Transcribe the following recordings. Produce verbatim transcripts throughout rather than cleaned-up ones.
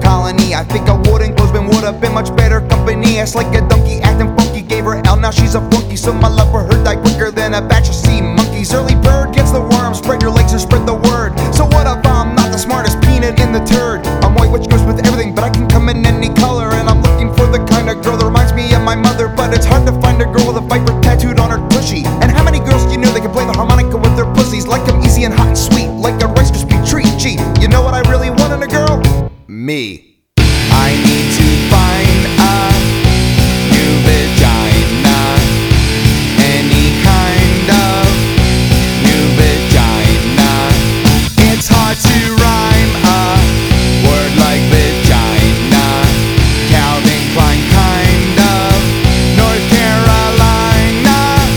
colony. I think I wouldn't close, but would have been much better company. It's like a donkey acting funky, gave her L, now she's a flunky. So my love for her died quicker than a batch of sea monkeys. Early bird gets the worm, spread your legs and spread the word. So what if I'm not the smartest peanut in the turd? I'm white, which goes with everything, but I can come in any color. And I'm looking for the kind of girl that reminds me of my mother. But it's hard to find a girl with a viper tattooed on her tushy. And how many girls do you know that can play the harmonica with their pussies? Like I'm easy and hot and sweet, like a Rice Krispie treat. Gee, you know what I really want in a girl? Me. I need to find a new vagina, any kind of new vagina. It's hard to rhyme a word like vagina. Calvin Klein kind of North Carolina.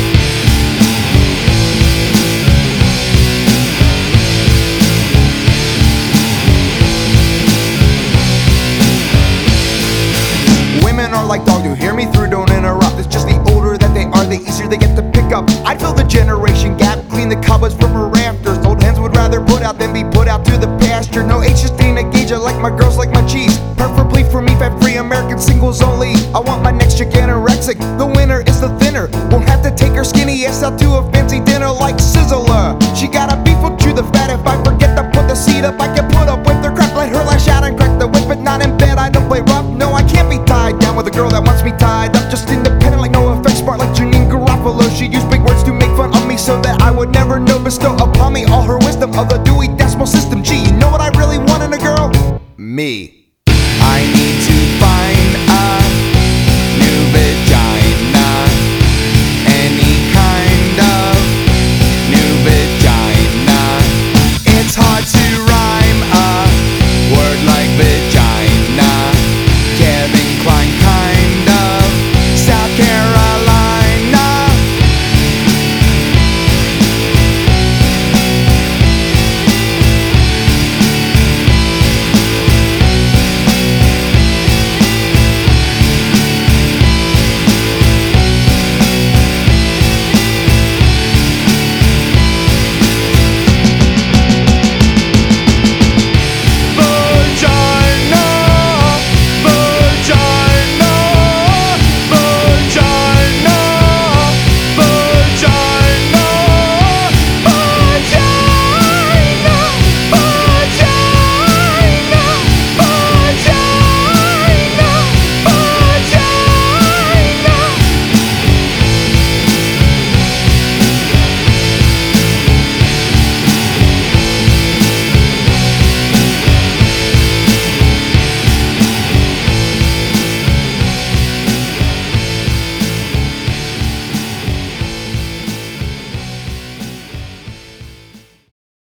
Women are like dogs, you hear me through, don't interrupt. It's just the older that they are, the easier they get to pick up. I'd fill the generation gap, clean the cobwebs from her rafters. Old hens would rather put out than be put out to the pasture. No age just ain't a gauge, I like my girls like my cheese. Preferably for me, fat-free American singles only. I want my next chick anorexic, the winner is the thinner. Won't have to take her skinny ass out to a fancy dinner like Sizzler. She gotta be full to the fat, if I forget to put the seat up, I can put up with her crap. Let her lash out and crack the whip, but not in bed, I don't play rough. No, I can't be tied down with a girl that wants me tied up. Just independent like no effects, smart like Janine Garofalo. She used big words to make fun of me so that I would never know, bestow upon me all her wisdom of the Dewey Decimal System. Gee, you know what I really want in a girl? Me. I need